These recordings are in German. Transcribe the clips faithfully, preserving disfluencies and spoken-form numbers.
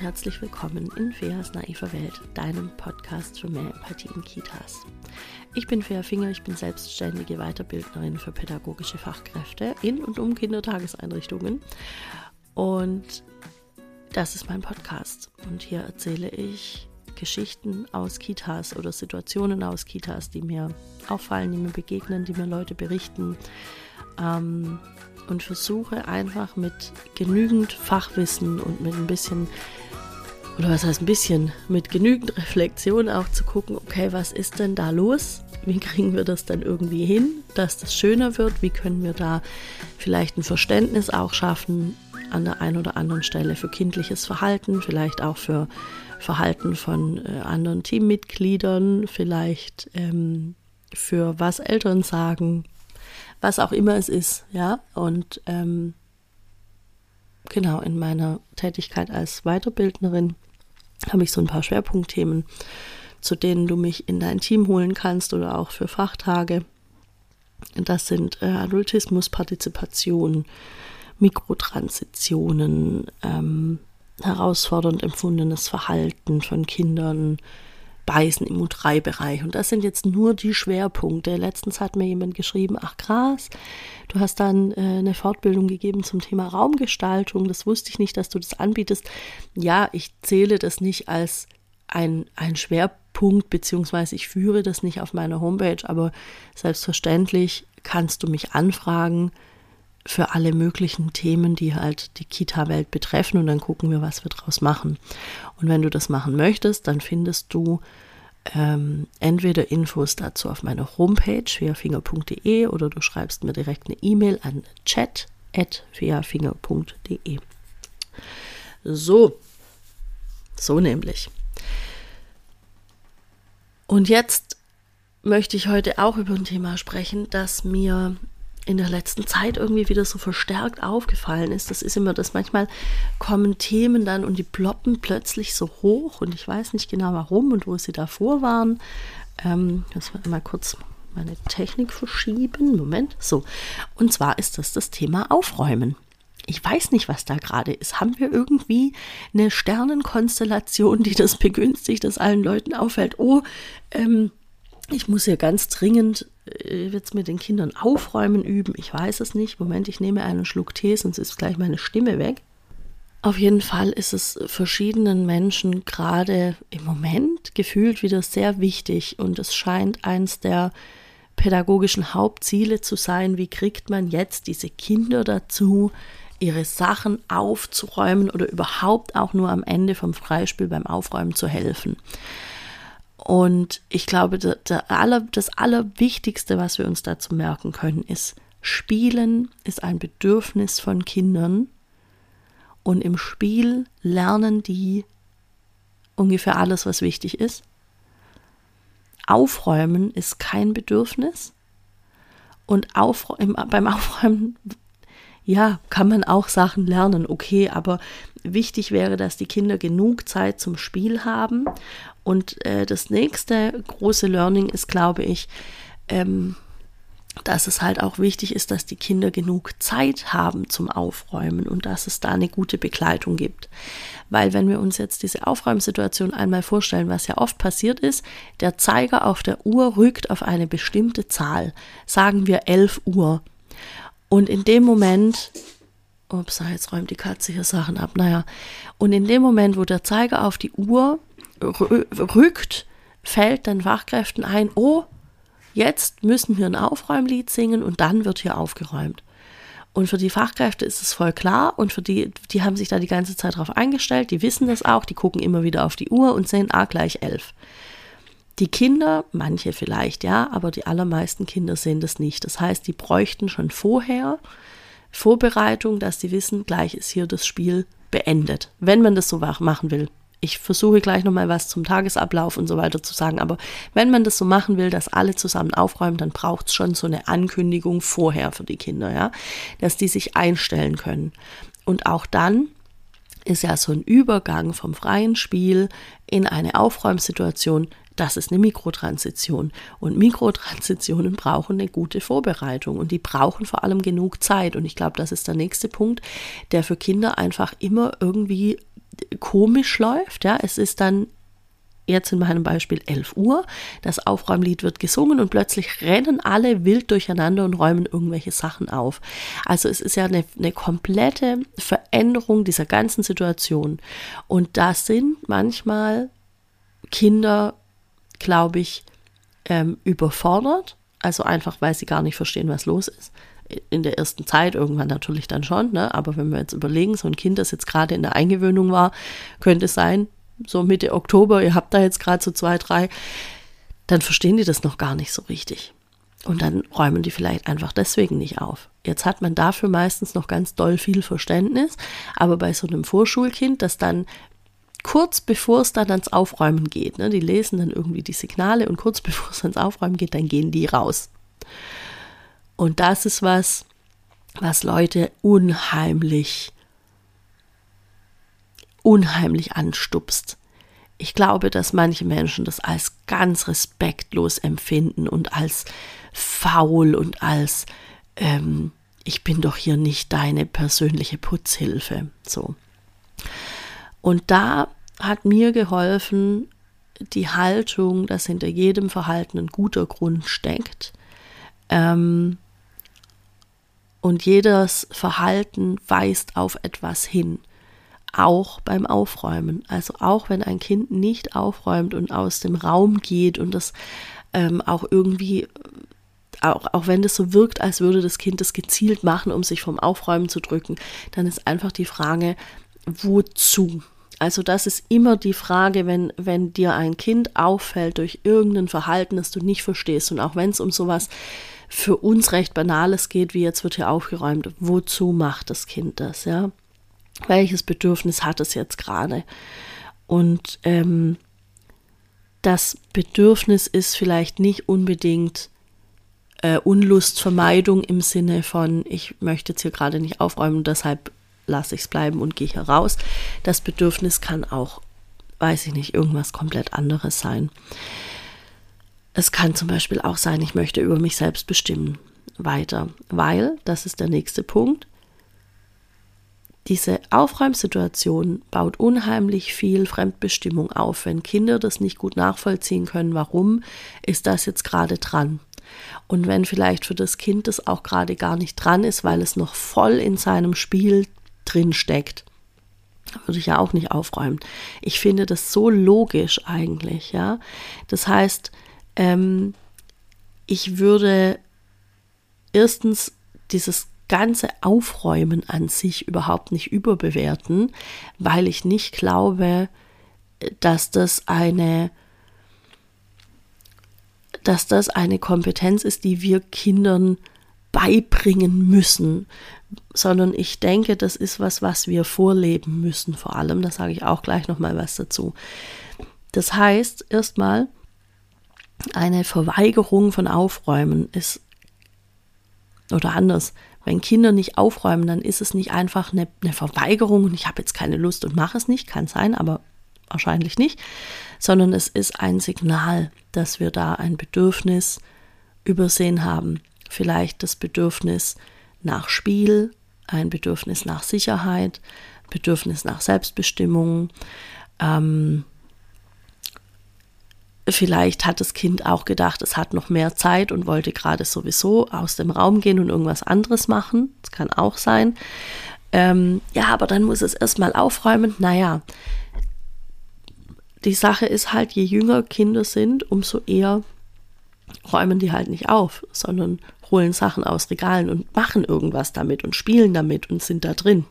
herzlich willkommen in Feas naiver Welt, deinem Podcast für mehr Empathie in Kitas. Ich bin Fea Finger, ich bin selbstständige Weiterbildnerin für pädagogische Fachkräfte in und um Kindertageseinrichtungen und das ist mein Podcast und hier erzähle ich Geschichten aus Kitas oder Situationen aus Kitas, die mir auffallen, die mir begegnen, die mir Leute berichten ähm, und versuche einfach mit genügend Fachwissen und mit ein bisschen, oder was heißt ein bisschen, mit genügend Reflexion auch zu gucken, okay, was ist denn da los? Wie kriegen wir das denn irgendwie hin, dass das schöner wird? Wie können wir da vielleicht ein Verständnis auch schaffen an der einen oder anderen Stelle für kindliches Verhalten, vielleicht auch für Verhalten von äh, anderen Teammitgliedern, vielleicht ähm, für was Eltern sagen, was auch immer es ist, ja, und ähm, genau, in meiner Tätigkeit als Weiterbildnerin habe ich so ein paar Schwerpunktthemen, zu denen du mich in dein Team holen kannst oder auch für Fachtage. Das sind äh, Adultismus, Partizipation, Mikrotransitionen, ähm, herausfordernd empfundenes Verhalten von Kindern, Beißen im U drei Bereich. Und das sind jetzt nur die Schwerpunkte. Letztens hat mir jemand geschrieben, ach krass, du hast dann äh, eine Fortbildung gegeben zum Thema Raumgestaltung. Das wusste ich nicht, dass du das anbietest. Ja, ich zähle das nicht als ein, ein Schwerpunkt, beziehungsweise ich führe das nicht auf meiner Homepage, aber selbstverständlich kannst du mich anfragen für alle möglichen Themen, die halt die Kita-Welt betreffen und dann gucken wir, was wir draus machen. Und wenn du das machen möchtest, dann findest du ähm, entweder Infos dazu auf meiner Homepage feafinger punkt de oder du schreibst mir direkt eine E-Mail an chat at feafinger punkt de. So, so nämlich. Und jetzt möchte ich heute auch über ein Thema sprechen, das mir in der letzten Zeit irgendwie wieder so verstärkt aufgefallen ist. Das ist immer das, manchmal kommen Themen dann und die ploppen plötzlich so hoch und ich weiß nicht genau warum und wo sie davor waren. Ähm, das war mal kurz meine Technik verschieben. Moment, so. Und zwar ist das das Thema Aufräumen. Ich weiß nicht, was da gerade ist. Haben wir irgendwie eine Sternenkonstellation, die das begünstigt, dass allen Leuten auffällt, oh, ähm, ich muss hier ganz dringend äh, jetzt mit den Kindern aufräumen üben. Ich weiß es nicht. Moment, ich nehme einen Schluck Tee, sonst ist gleich meine Stimme weg. Auf jeden Fall ist es verschiedenen Menschen gerade im Moment gefühlt wieder sehr wichtig und es scheint eins der pädagogischen Hauptziele zu sein, wie kriegt man jetzt diese Kinder dazu, ihre Sachen aufzuräumen oder überhaupt auch nur am Ende vom Freispiel beim Aufräumen zu helfen. Und ich glaube, der, der aller, das Allerwichtigste, was wir uns dazu merken können, ist, Spielen ist ein Bedürfnis von Kindern und im Spiel lernen die ungefähr alles, was wichtig ist. Aufräumen ist kein Bedürfnis und auf, im, beim Aufräumen, ja, kann man auch Sachen lernen, okay, aber wichtig wäre, dass die Kinder genug Zeit zum Spiel haben. Und äh, das nächste große Learning ist, glaube ich, ähm, dass es halt auch wichtig ist, dass die Kinder genug Zeit haben zum Aufräumen und dass es da eine gute Begleitung gibt. Weil wenn wir uns jetzt diese Aufräumsituation einmal vorstellen, was ja oft passiert ist, der Zeiger auf der Uhr rückt auf eine bestimmte Zahl, sagen wir elf Uhr. Und in dem Moment, ups, jetzt räumt die Katze hier Sachen ab, naja, und in dem Moment, wo der Zeiger auf die Uhr rückt, fällt den Fachkräften ein, oh, jetzt müssen wir ein Aufräumlied singen und dann wird hier aufgeräumt. Und für die Fachkräfte ist es voll klar und für die, die haben sich da die ganze Zeit drauf eingestellt, die wissen das auch, die gucken immer wieder auf die Uhr und sehen, ah, gleich elf. Die Kinder, manche vielleicht, ja, aber die allermeisten Kinder sehen das nicht. Das heißt, die bräuchten schon vorher Vorbereitung, dass sie wissen, gleich ist hier das Spiel beendet, wenn man das so machen will. Ich versuche gleich nochmal was zum Tagesablauf und so weiter zu sagen, aber wenn man das so machen will, dass alle zusammen aufräumen, dann braucht es schon so eine Ankündigung vorher für die Kinder, ja, dass die sich einstellen können. Und auch dann ist ja so ein Übergang vom freien Spiel in eine Aufräumsituation, das ist eine Mikrotransition. Und Mikrotransitionen brauchen eine gute Vorbereitung und die brauchen vor allem genug Zeit. Und ich glaube, das ist der nächste Punkt, der für Kinder einfach immer irgendwie komisch läuft. Ja, es ist dann jetzt in meinem Beispiel elf Uhr, das Aufräumlied wird gesungen und plötzlich rennen alle wild durcheinander und räumen irgendwelche Sachen auf. Also es ist ja eine, eine komplette Veränderung dieser ganzen Situation. Und da sind manchmal Kinder, glaube ich, ähm, überfordert, also einfach, weil sie gar nicht verstehen, was los ist. In der ersten Zeit, irgendwann natürlich dann schon, ne? Aber wenn wir jetzt überlegen, so ein Kind, das jetzt gerade in der Eingewöhnung war, könnte es sein, so Mitte Oktober, ihr habt da jetzt gerade so zwei, drei, dann verstehen die das noch gar nicht so richtig. Und dann räumen die vielleicht einfach deswegen nicht auf. Jetzt hat man dafür meistens noch ganz doll viel Verständnis, aber bei so einem Vorschulkind, das dann kurz bevor es dann ans Aufräumen geht, ne, die lesen dann irgendwie die Signale und kurz bevor es ans Aufräumen geht, dann gehen die raus. Und das ist was, was Leute unheimlich unheimlich anstupst. Ich glaube, dass manche Menschen das als ganz respektlos empfinden und als faul und als ähm, ich bin doch hier nicht deine persönliche Putzhilfe. So. Und da hat mir geholfen die Haltung, dass hinter jedem Verhalten ein guter Grund steckt. Ähm, und jedes Verhalten weist auf etwas hin. Auch beim Aufräumen. Also auch wenn ein Kind nicht aufräumt und aus dem Raum geht und das ähm, auch irgendwie, auch, auch wenn das so wirkt, als würde das Kind das gezielt machen, um sich vom Aufräumen zu drücken, dann ist einfach die Frage, wozu? Also das ist immer die Frage, wenn, wenn dir ein Kind auffällt durch irgendein Verhalten, das du nicht verstehst und auch wenn es um sowas für uns recht Banales geht, wie jetzt wird hier aufgeräumt, wozu macht das Kind das, ja? Welches Bedürfnis hat es jetzt gerade? Und ähm, das Bedürfnis ist vielleicht nicht unbedingt äh, Unlustvermeidung im Sinne von, ich möchte jetzt hier gerade nicht aufräumen, deshalb lasse ich es bleiben und gehe hier raus. Das Bedürfnis kann auch, weiß ich nicht, irgendwas komplett anderes sein. Es kann zum Beispiel auch sein, ich möchte über mich selbst bestimmen weiter, weil, das ist der nächste Punkt, diese Aufräumsituation baut unheimlich viel Fremdbestimmung auf. Wenn Kinder das nicht gut nachvollziehen können, warum ist das jetzt gerade dran? Und wenn vielleicht für das Kind das auch gerade gar nicht dran ist, weil es noch voll in seinem Spiel drin steckt, würde ich ja auch nicht aufräumen. Ich finde das so logisch eigentlich, ja. Das heißt, ähm, ich würde erstens dieses ganze Aufräumen an sich überhaupt nicht überbewerten, weil ich nicht glaube, dass das eine, dass das eine Kompetenz ist, die wir Kindern beibringen müssen, sondern ich denke, das ist was, was wir vorleben müssen vor allem. Da sage ich auch gleich nochmal was dazu. Das heißt, erstmal, eine Verweigerung von Aufräumen ist, oder anders, wenn Kinder nicht aufräumen, dann ist es nicht einfach eine, eine Verweigerung und ich habe jetzt keine Lust und mache es nicht, kann sein, aber wahrscheinlich nicht, sondern es ist ein Signal, dass wir da ein Bedürfnis übersehen haben. Vielleicht das Bedürfnis nach Spiel, ein Bedürfnis nach Sicherheit, Bedürfnis nach Selbstbestimmung. Ähm, vielleicht hat das Kind auch gedacht, es hat noch mehr Zeit und wollte gerade sowieso aus dem Raum gehen und irgendwas anderes machen. Das kann auch sein. Ähm, ja, aber dann muss es erstmal aufräumen. Naja, die Sache ist halt, je jünger Kinder sind, umso eher räumen die halt nicht auf, sondern holen Sachen aus Regalen und machen irgendwas damit und spielen damit und sind da drin.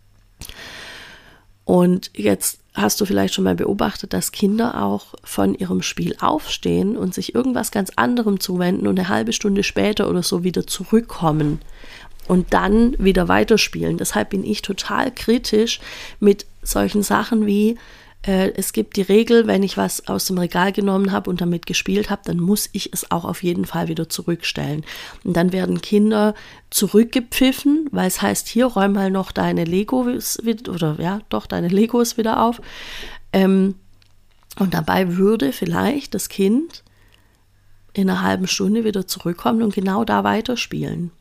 Und jetzt hast du vielleicht schon mal beobachtet, dass Kinder auch von ihrem Spiel aufstehen und sich irgendwas ganz anderem zuwenden und eine halbe Stunde später oder so wieder zurückkommen und dann wieder weiterspielen. Deshalb bin ich total kritisch mit solchen Sachen wie, äh, es gibt die Regel, wenn ich was aus dem Regal genommen habe und damit gespielt habe, dann muss ich es auch auf jeden Fall wieder zurückstellen. Und dann werden Kinder zurückgepfiffen, weil es heißt, hier räum mal noch deine Legos oder ja, doch deine Legos wieder auf. Ähm, und dabei würde vielleicht das Kind in einer halben Stunde wieder zurückkommen und genau da weiterspielen.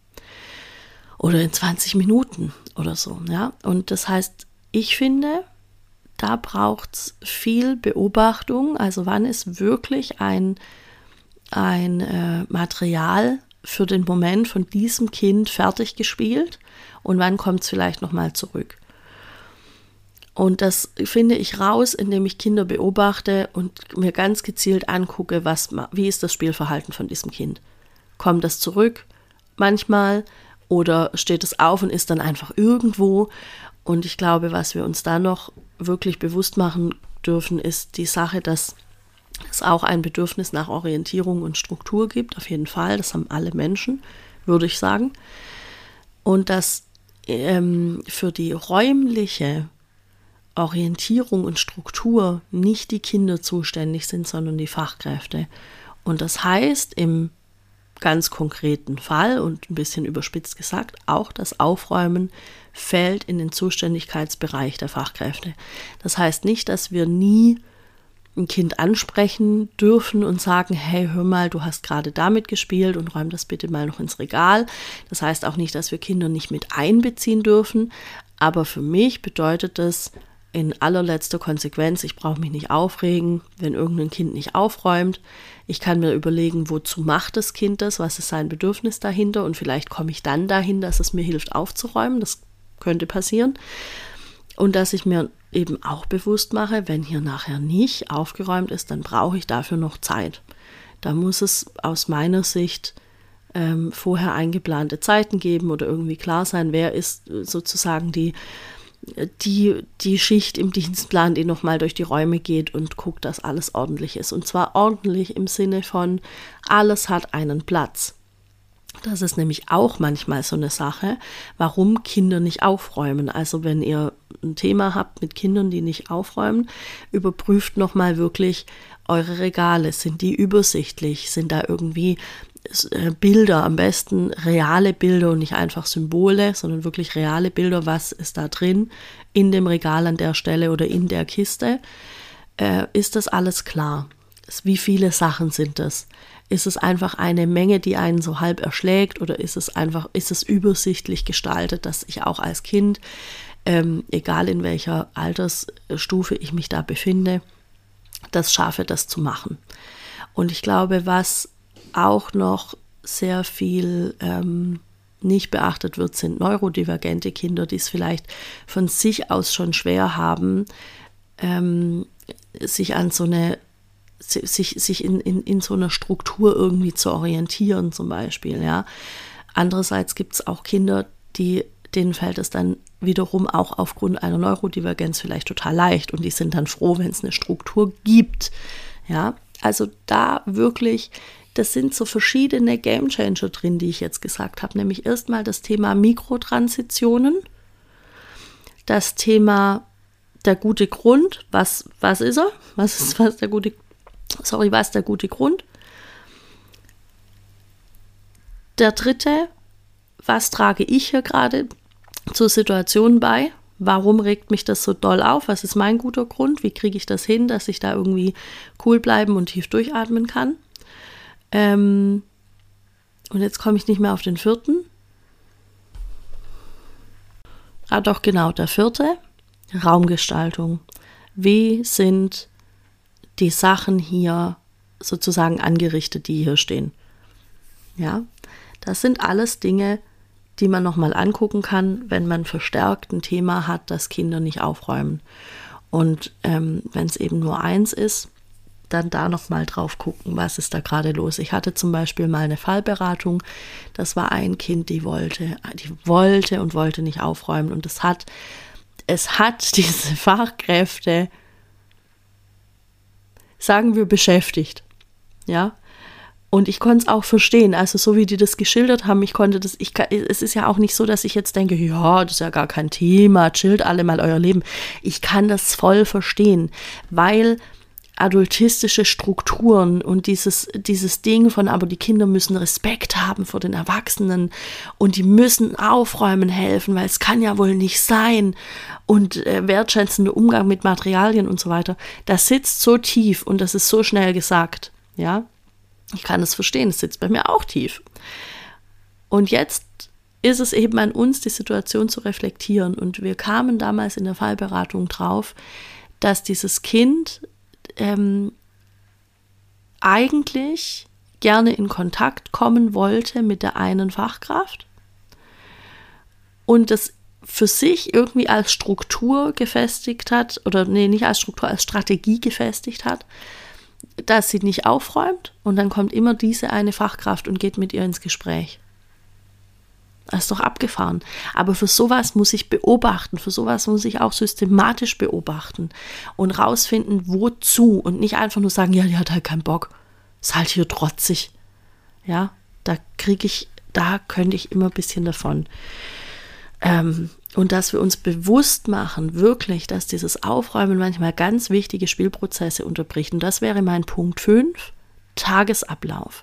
Oder in zwanzig Minuten oder so, ja. Und das heißt, ich finde, da braucht es viel Beobachtung. Also wann ist wirklich ein, ein äh, Material für den Moment von diesem Kind fertig gespielt und wann kommt es vielleicht nochmal zurück. Und das finde ich raus, indem ich Kinder beobachte und mir ganz gezielt angucke, was, wie ist das Spielverhalten von diesem Kind. Kommt das zurück manchmal oder steht es auf und ist dann einfach irgendwo? Und ich glaube, was wir uns da noch wirklich bewusst machen dürfen, ist die Sache, dass es auch ein Bedürfnis nach Orientierung und Struktur gibt, auf jeden Fall. Das haben alle Menschen, würde ich sagen. Und dass ähm, für die räumliche Orientierung und Struktur nicht die Kinder zuständig sind, sondern die Fachkräfte. Und das heißt im ganz konkreten Fall und ein bisschen überspitzt gesagt, auch das Aufräumen fällt in den Zuständigkeitsbereich der Fachkräfte. Das heißt nicht, dass wir nie ein Kind ansprechen dürfen und sagen, hey, hör mal, du hast gerade damit gespielt und räum das bitte mal noch ins Regal. Das heißt auch nicht, dass wir Kinder nicht mit einbeziehen dürfen, aber für mich bedeutet das in allerletzter Konsequenz, ich brauche mich nicht aufregen, wenn irgendein Kind nicht aufräumt. Ich kann mir überlegen, wozu macht das Kind das, was ist sein Bedürfnis dahinter und vielleicht komme ich dann dahin, dass es mir hilft aufzuräumen, das könnte passieren. Und dass ich mir eben auch bewusst mache, wenn hier nachher nicht aufgeräumt ist, dann brauche ich dafür noch Zeit. Da muss es aus meiner Sicht ähm, vorher eingeplante Zeiten geben oder irgendwie klar sein, wer ist sozusagen die Die, die Schicht im Dienstplan, die nochmal durch die Räume geht und guckt, dass alles ordentlich ist. Und zwar ordentlich im Sinne von, alles hat einen Platz. Das ist nämlich auch manchmal so eine Sache, warum Kinder nicht aufräumen. Also wenn ihr ein Thema habt mit Kindern, die nicht aufräumen, überprüft nochmal wirklich eure Regale. Sind die übersichtlich? Sind da irgendwie Bilder, am besten reale Bilder und nicht einfach Symbole, sondern wirklich reale Bilder, was ist da drin in dem Regal an der Stelle oder in der Kiste, äh, ist das alles klar? Wie viele Sachen sind das? Ist es einfach eine Menge, die einen so halb erschlägt oder ist es einfach, ist es übersichtlich gestaltet, dass ich auch als Kind, ähm, egal in welcher Altersstufe ich mich da befinde, das schaffe, das zu machen? Und ich glaube, was auch noch sehr viel ähm, nicht beachtet wird, sind neurodivergente Kinder, die es vielleicht von sich aus schon schwer haben, ähm, sich an so eine, sich, sich in, in, in so einer Struktur irgendwie zu orientieren, zum Beispiel. Ja. Andererseits gibt es auch Kinder, die, denen fällt es dann wiederum auch aufgrund einer Neurodivergenz vielleicht total leicht und die sind dann froh, wenn es eine Struktur gibt. Ja. Also da wirklich, das sind so verschiedene Gamechanger drin, die ich jetzt gesagt habe. Nämlich erstmal das Thema Mikrotransitionen, das Thema der gute Grund, was, was ist er? Was ist was der gute, sorry, was ist der gute Grund? Der dritte, was trage ich hier gerade zur Situation bei? Warum regt mich das so doll auf? Was ist mein guter Grund? Wie kriege ich das hin, dass ich da irgendwie cool bleiben und tief durchatmen kann? Ähm, und jetzt komme ich nicht mehr auf den vierten. Ah, doch, genau, der vierte. Raumgestaltung. Wie sind die Sachen hier sozusagen angerichtet, die hier stehen? Ja, das sind alles Dinge, die man nochmal angucken kann, wenn man verstärkt ein Thema hat, dass Kinder nicht aufräumen. Und ähm, wenn es eben nur eins ist, dann da nochmal drauf gucken, was ist da gerade los. Ich hatte zum Beispiel mal eine Fallberatung, das war ein Kind, die wollte, die wollte und wollte nicht aufräumen. Und es hat, es hat diese Fachkräfte, sagen wir, beschäftigt. Ja. Und ich konnte es auch verstehen, also so wie die das geschildert haben, ich konnte das, ich, es ist ja auch nicht so, dass ich jetzt denke, ja, das ist ja gar kein Thema, chillt alle mal euer Leben. Ich kann das voll verstehen, weil adultistische Strukturen und dieses, dieses Ding von, aber die Kinder müssen Respekt haben vor den Erwachsenen und die müssen aufräumen helfen, weil es kann ja wohl nicht sein und äh, wertschätzender Umgang mit Materialien und so weiter, das sitzt so tief und das ist so schnell gesagt, ja. Ich kann es verstehen, es sitzt bei mir auch tief. Und jetzt ist es eben an uns, die Situation zu reflektieren. Und wir kamen damals in der Fallberatung drauf, dass dieses Kind ähm, eigentlich gerne in Kontakt kommen wollte mit der einen Fachkraft und das für sich irgendwie als Struktur gefestigt hat, oder nee, nicht als Struktur, als Strategie gefestigt hat, dass sie nicht aufräumt und dann kommt immer diese eine Fachkraft und geht mit ihr ins Gespräch. Das ist doch abgefahren. Aber für sowas muss ich beobachten, für sowas muss ich auch systematisch beobachten und rausfinden, wozu und nicht einfach nur sagen, ja, die hat halt keinen Bock, ist halt hier trotzig. Ja, da kriege ich, da könnte ich immer ein bisschen davon. Ähm, und dass wir uns bewusst machen, wirklich, dass dieses Aufräumen manchmal ganz wichtige Spielprozesse unterbricht. Und das wäre mein Punkt fünf, Tagesablauf.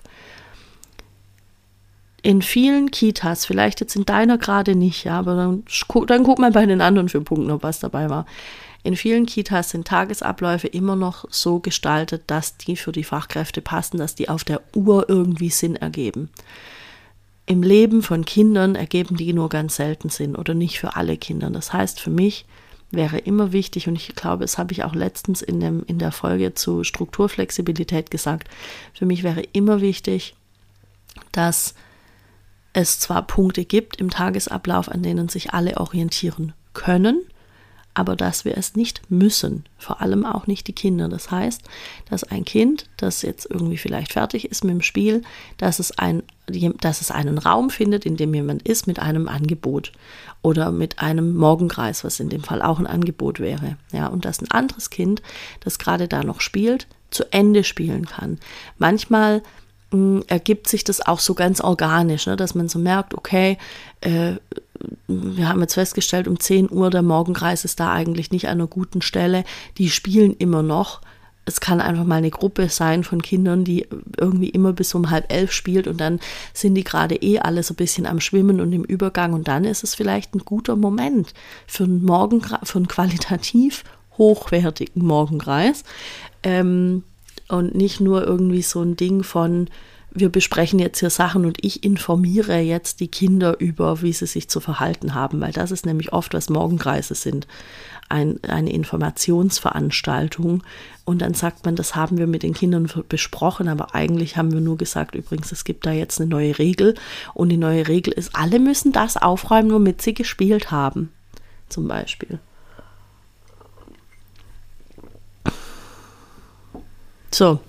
In vielen Kitas, vielleicht jetzt in deiner gerade nicht, ja, aber dann, dann guck mal bei den anderen vier Punkten, ob was dabei war. In vielen Kitas sind Tagesabläufe immer noch so gestaltet, dass die für die Fachkräfte passen, dass die auf der Uhr irgendwie Sinn ergeben. Im Leben von Kindern ergeben die nur ganz selten Sinn oder nicht für alle Kinder. Das heißt, für mich wäre immer wichtig, und ich glaube, das habe ich auch letztens in, dem, in der Folge zu Strukturflexibilität gesagt, für mich wäre immer wichtig, dass es zwar Punkte gibt im Tagesablauf, an denen sich alle orientieren können, aber dass wir es nicht müssen, vor allem auch nicht die Kinder. Das heißt, dass ein Kind, das jetzt irgendwie vielleicht fertig ist mit dem Spiel, dass es, ein, dass es einen Raum findet, in dem jemand ist mit einem Angebot oder mit einem Morgenkreis, was in dem Fall auch ein Angebot wäre. Ja, und dass ein anderes Kind, das gerade da noch spielt, zu Ende spielen kann. Manchmal mh, ergibt sich das auch so ganz organisch, ne, dass man so merkt, okay, äh, wir haben jetzt festgestellt, um zehn Uhr, der Morgenkreis ist da eigentlich nicht an einer guten Stelle. Die spielen immer noch. Es kann einfach mal eine Gruppe sein von Kindern, die irgendwie immer bis um halb elf spielt und dann sind die gerade eh alle so ein bisschen am Schwimmen und im Übergang und dann ist es vielleicht ein guter Moment für einen, Morgenkreis, für einen qualitativ hochwertigen Morgenkreis ähm, und nicht nur irgendwie so ein Ding von wir besprechen jetzt hier Sachen und ich informiere jetzt die Kinder über, wie sie sich zu verhalten haben, weil das ist nämlich oft, was Morgenkreise sind, ein, eine Informationsveranstaltung und dann sagt man, das haben wir mit den Kindern besprochen, aber eigentlich haben wir nur gesagt, übrigens, es gibt da jetzt eine neue Regel und die neue Regel ist, alle müssen das aufräumen, womit sie gespielt haben, zum Beispiel. So.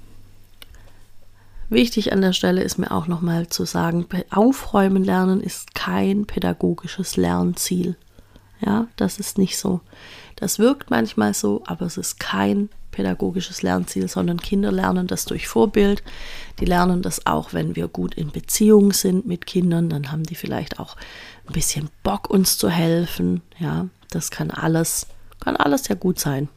Wichtig an der Stelle ist mir auch nochmal zu sagen, Aufräumen lernen ist kein pädagogisches Lernziel. Ja, das ist nicht so. Das wirkt manchmal so, aber es ist kein pädagogisches Lernziel, sondern Kinder lernen das durch Vorbild. Die lernen das auch, wenn wir gut in Beziehung sind mit Kindern, dann haben die vielleicht auch ein bisschen Bock, uns zu helfen. Ja, das kann alles, kann alles ja gut sein.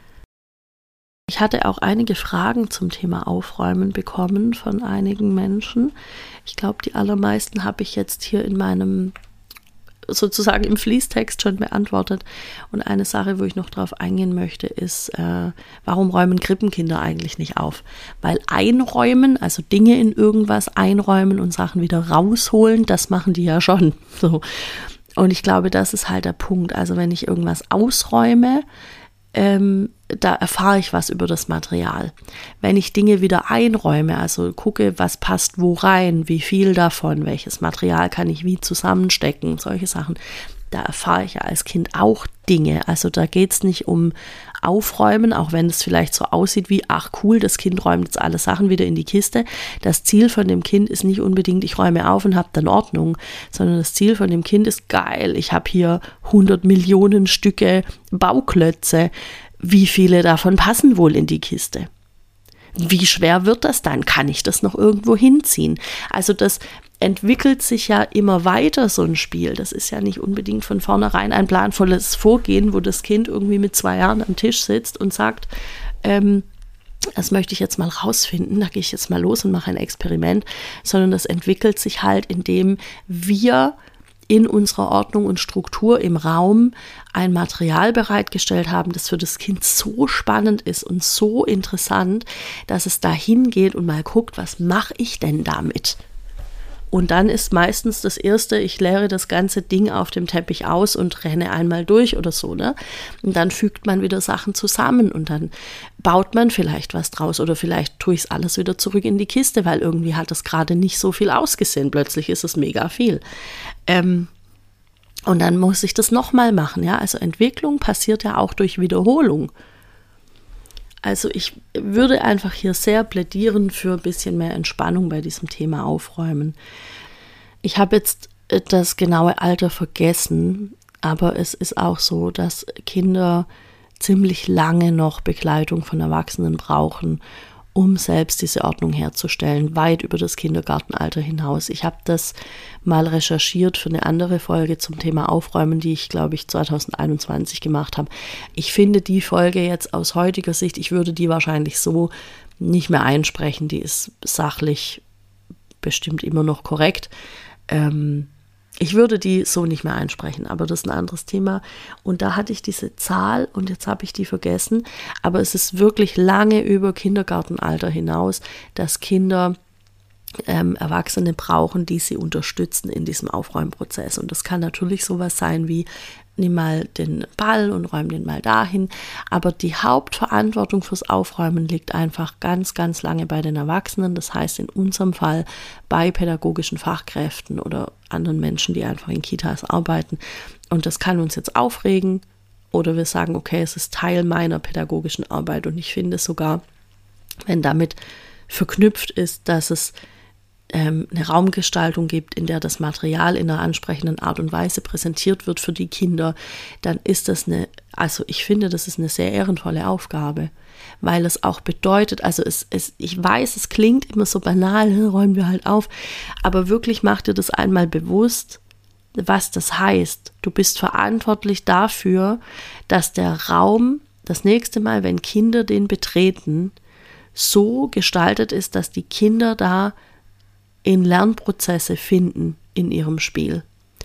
Ich hatte auch einige Fragen zum Thema Aufräumen bekommen von einigen Menschen. Ich glaube, die allermeisten habe ich jetzt hier in meinem, sozusagen im Fließtext schon beantwortet. Und eine Sache, wo ich noch drauf eingehen möchte, ist, äh, warum räumen Krippenkinder eigentlich nicht auf? Weil einräumen, also Dinge in irgendwas einräumen und Sachen wieder rausholen, das machen die ja schon. So. Und ich glaube, das ist halt der Punkt. Also wenn ich irgendwas ausräume, Ähm, da erfahre ich was über das Material. Wenn ich Dinge wieder einräume, also gucke, was passt wo rein, wie viel davon, welches Material kann ich wie zusammenstecken, solche Sachen, da erfahre ich ja als Kind auch Dinge. Also da geht es nicht um Aufräumen, auch wenn es vielleicht so aussieht wie, ach cool, das Kind räumt jetzt alle Sachen wieder in die Kiste. Das Ziel von dem Kind ist nicht unbedingt, ich räume auf und habe dann Ordnung, sondern das Ziel von dem Kind ist, geil, ich habe hier hundert Millionen Stücke Bauklötze. Wie viele davon passen wohl in die Kiste? Wie schwer wird das dann? Kann ich das noch irgendwo hinziehen? Also das entwickelt sich ja immer weiter, so ein Spiel. Das ist ja nicht unbedingt von vornherein ein planvolles Vorgehen, wo das Kind irgendwie mit zwei Jahren am Tisch sitzt und sagt, ähm, das möchte ich jetzt mal rausfinden, da gehe ich jetzt mal los und mache ein Experiment, sondern das entwickelt sich halt, indem wir in unserer Ordnung und Struktur im Raum ein Material bereitgestellt haben, das für das Kind so spannend ist und so interessant, dass es dahin geht und mal guckt, was mache ich denn damit? Und dann ist meistens das Erste, ich leere das ganze Ding auf dem Teppich aus und renne einmal durch oder so, ne? Und dann fügt man wieder Sachen zusammen und dann baut man vielleicht was draus oder vielleicht tue ich es alles wieder zurück in die Kiste, weil irgendwie hat das gerade nicht so viel ausgesehen. Plötzlich ist es mega viel. Ähm, und dann muss ich das nochmal machen, ja? Also Entwicklung passiert ja auch durch Wiederholung. Also ich würde einfach hier sehr plädieren für ein bisschen mehr Entspannung bei diesem Thema Aufräumen. Ich habe jetzt das genaue Alter vergessen, aber es ist auch so, dass Kinder ziemlich lange noch Begleitung von Erwachsenen brauchen, um selbst diese Ordnung herzustellen, weit über das Kindergartenalter hinaus. Ich habe das mal recherchiert für eine andere Folge zum Thema Aufräumen, die ich, glaube ich, zwanzig einundzwanzig gemacht habe. Ich finde die Folge jetzt aus heutiger Sicht, ich würde die wahrscheinlich so nicht mehr einsprechen. Die ist sachlich bestimmt immer noch korrekt. Ähm, Ich würde die so nicht mehr einsprechen, aber das ist ein anderes Thema. Und da hatte ich diese Zahl und jetzt habe ich die vergessen. Aber es ist wirklich lange über Kindergartenalter hinaus, dass Kinder ähm, Erwachsene brauchen, die sie unterstützen in diesem Aufräumprozess. Und das kann natürlich sowas sein wie, nimm mal den Ball und räum den mal dahin. Aber die Hauptverantwortung fürs Aufräumen liegt einfach ganz, ganz lange bei den Erwachsenen. Das heißt in unserem Fall bei pädagogischen Fachkräften oder anderen Menschen, die einfach in Kitas arbeiten. Und das kann uns jetzt aufregen oder wir sagen, okay, es ist Teil meiner pädagogischen Arbeit. Und ich finde sogar, wenn damit verknüpft ist, dass es ähm, eine Raumgestaltung gibt, in der das Material in einer ansprechenden Art und Weise präsentiert wird für die Kinder, dann ist das eine, also ich finde, das ist eine sehr ehrenvolle Aufgabe, weil es auch bedeutet, also es, es, ich weiß, es klingt immer so banal, räumen wir halt auf, aber wirklich mach dir das einmal bewusst, was das heißt. Du bist verantwortlich dafür, dass der Raum das nächste Mal, wenn Kinder den betreten, so gestaltet ist, dass die Kinder da in Lernprozesse finden in ihrem Spiel.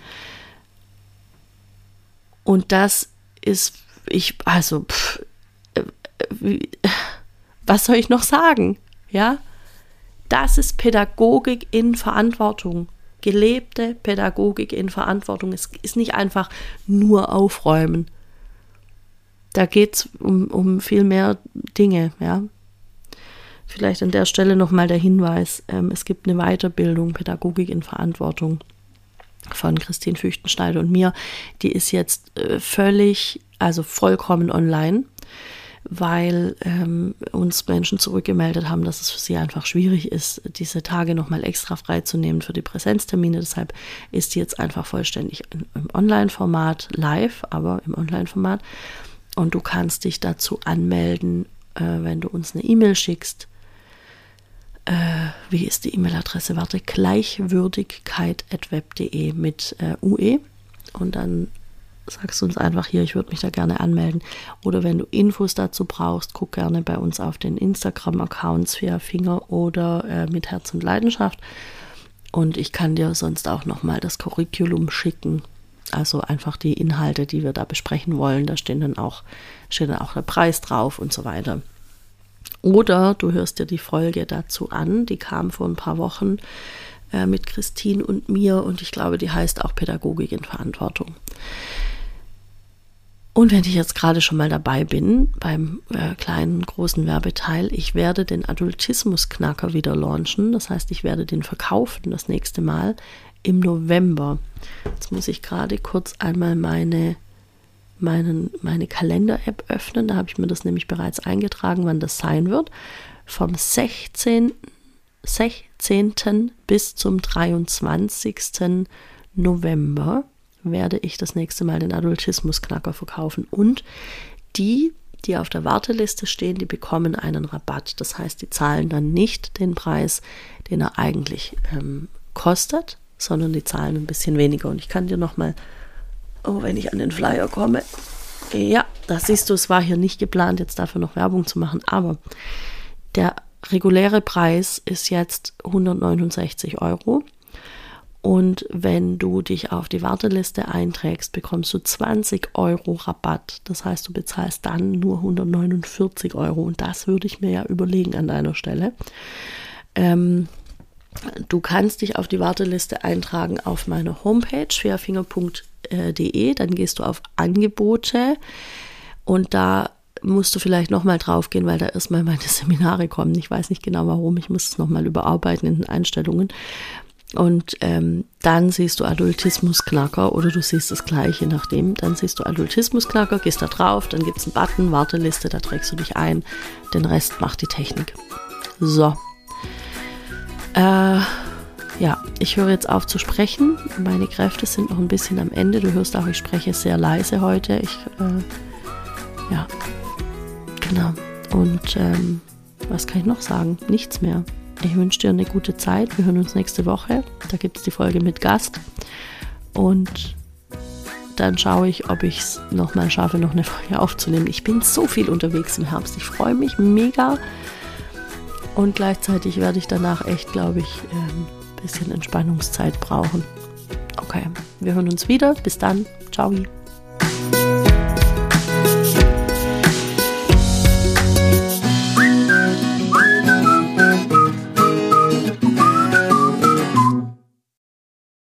Und das ist, ich, also, pff, wie, was soll ich noch sagen? Ja, das ist Pädagogik in Verantwortung. Gelebte Pädagogik in Verantwortung. Es ist nicht einfach nur aufräumen. Da geht es um, um viel mehr Dinge, ja. Vielleicht an der Stelle nochmal der Hinweis, ähm, es gibt eine Weiterbildung Pädagogik in Verantwortung von Christine Füchtenschneider und mir. Die ist jetzt äh, völlig, also vollkommen online, weil ähm, uns Menschen zurückgemeldet haben, dass es für sie einfach schwierig ist, diese Tage nochmal extra freizunehmen für die Präsenztermine. Deshalb ist die jetzt einfach vollständig in, im Online-Format live, aber im Online-Format. Und du kannst dich dazu anmelden, äh, wenn du uns eine E-Mail schickst. Äh, wie ist die E-Mail-Adresse? Warte, gleichwürdigkeit at web punkt de mit äh, U E. Und dann sagst du uns einfach hier, ich würde mich da gerne anmelden. Oder wenn du Infos dazu brauchst, guck gerne bei uns auf den Instagram-Accounts via Finger oder äh, mit Herz und Leidenschaft. Und ich kann dir sonst auch nochmal das Curriculum schicken. Also einfach die Inhalte, die wir da besprechen wollen. Da stehen dann auch, steht dann auch der Preis drauf und so weiter. Oder du hörst dir die Folge dazu an, die kam vor ein paar Wochen äh, mit Christine und mir und ich glaube, die heißt auch Pädagogik in Verantwortung. Und wenn ich jetzt gerade schon mal dabei bin, beim äh, kleinen, großen Werbeteil, ich werde den Adultismus-Knacker wieder launchen. Das heißt, ich werde den verkaufen das nächste Mal im November. Jetzt muss ich gerade kurz einmal meine Meinen, meine Kalender-App öffnen, da habe ich mir das nämlich bereits eingetragen, wann das sein wird. Vom sechzehnten bis zum dreiundzwanzigsten November werde ich das nächste Mal den Adultismus-Knacker verkaufen. Und die, die auf der Warteliste stehen, die bekommen einen Rabatt. Das heißt, die zahlen dann nicht den Preis, den er eigentlich ähm, kostet, sondern die zahlen ein bisschen weniger. Und ich kann dir nochmal Oh, wenn ich an den Flyer komme. Ja, das siehst du, es war hier nicht geplant, jetzt dafür noch Werbung zu machen. Aber der reguläre Preis ist jetzt hundertneunundsechzig Euro. Und wenn du dich auf die Warteliste einträgst, bekommst du zwanzig Euro Rabatt. Das heißt, du bezahlst dann nur hundertneunundvierzig Euro. Und das würde ich mir ja überlegen an deiner Stelle. Ähm, Du kannst dich auf die Warteliste eintragen auf meiner Homepage fairfinger punkt de, dann gehst du auf Angebote und da musst du vielleicht nochmal drauf gehen, weil da erstmal meine Seminare kommen. Ich weiß nicht genau warum, ich muss es nochmal überarbeiten in den Einstellungen. Und ähm, dann siehst du Adultismusknacker oder du siehst das gleiche, je nachdem. Dann siehst du Adultismusknacker, gehst da drauf, dann gibt es einen Button, Warteliste, da trägst du dich ein. Den Rest macht die Technik. So. Äh, ja, ich höre jetzt auf zu sprechen. Meine Kräfte sind noch ein bisschen am Ende. Du hörst auch, ich spreche sehr leise heute. Ich, äh, ja, genau. Und ähm, was kann ich noch sagen? Nichts mehr. Ich wünsche dir eine gute Zeit. Wir hören uns nächste Woche. Da gibt es die Folge mit Gast. Und dann schaue ich, ob ich es nochmal schaffe, noch eine Folge aufzunehmen. Ich bin so viel unterwegs im Herbst. Ich freue mich mega. Und gleichzeitig werde ich danach echt, glaube ich, ein bisschen Entspannungszeit brauchen. Okay, wir hören uns wieder. Bis dann. Ciao.